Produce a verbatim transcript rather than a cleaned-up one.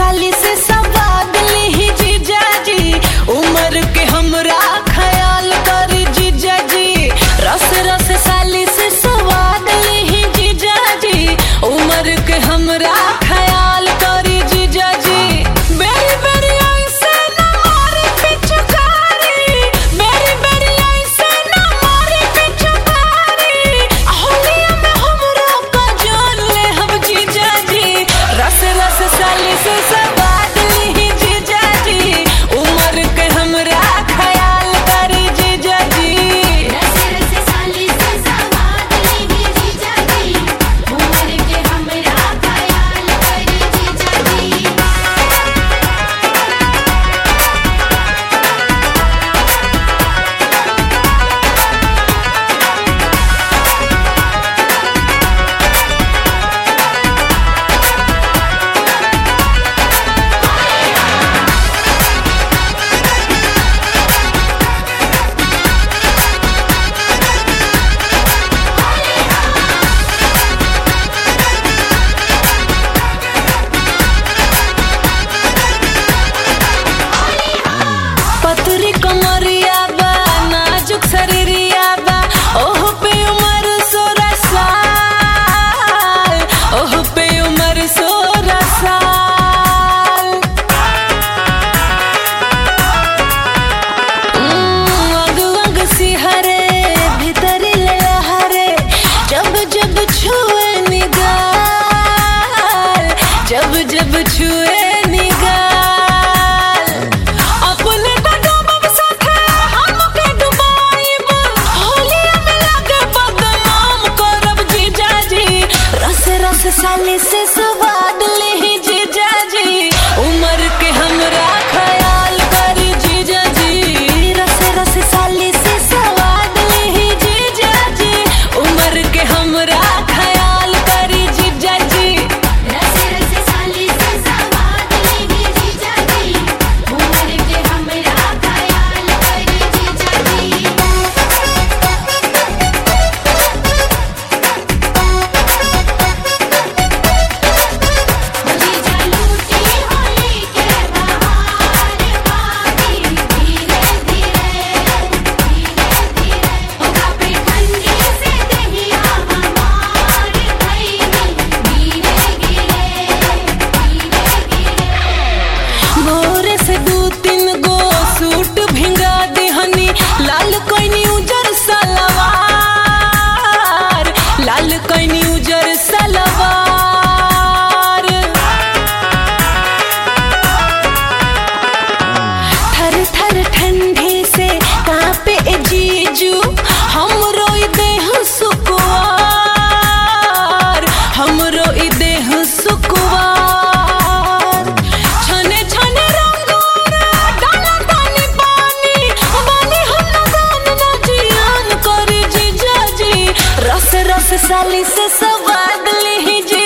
साली से सवाद ली जीजा जी, उम्र के हमरा ख्याल करी जीजा जी। रस रस साली से सवाद ली जीजा जी, उम्र के हमरा ख्याल करी जीजा जी। बेरी बेरी ऐसे न मारी पिचकारी, बेरी बेरी ऐसे न मारी पिचकारी, होलिया में हमरा का जान ले हम जीजा जी। रस रस साली से सवाद ली जीजा जी, उम्र के हमरा ख्याल करी जीजा जी। रस रस साली से सवाद ली जीजा जी, उम्र के हमरा ख्याल करी जीजा जी। पतरी कमरिया बा नाजुक शरीरिया बा, ओह पे उम्र सोलह साल, ओह पे उम्र सोलह साल। अंग अंग सिहरे भीतरी लहरे, जब जब छुए निगाल, जब जब छुए निगाल। अपने तो डूबब साथे हमके डुबाइब, होलिया में लागे बदनाम करब जीजा जी। रस रस साली से सवाद ली जीजा जी, उम्र के हमरा ख्याल करी जीजा जी। रस रस साली से सवाद ली जीजा जी, उम्र के हमरा ख्याल करी जीजा जी। रस रस साली से सवाद ली जीजा जी, उम्र के हमरा ख्याल करी जीजा जी। जीजा लूटी होली के बहार बाकी, धीरे धीरे धीरे धीरे होगा पे ठंडी से दहिया हमार भईनी, धीरे धीरे धीरे धीरे। भोरे से दू तीन गो सूट भिंगा दिहनी, लाल कोइनी उजर सलवार, लाल कोइनी उजर सलवार। थर थर ठंडी से कांपे ए जीजू, हमरो ई देह सुकुवार, हमरो ई देह सुकुवार। छने छने रंगोरा डाला तानी पानी, बानी हम नदान ना जियान करी जीजा जी। रस रस साली से सवाद ली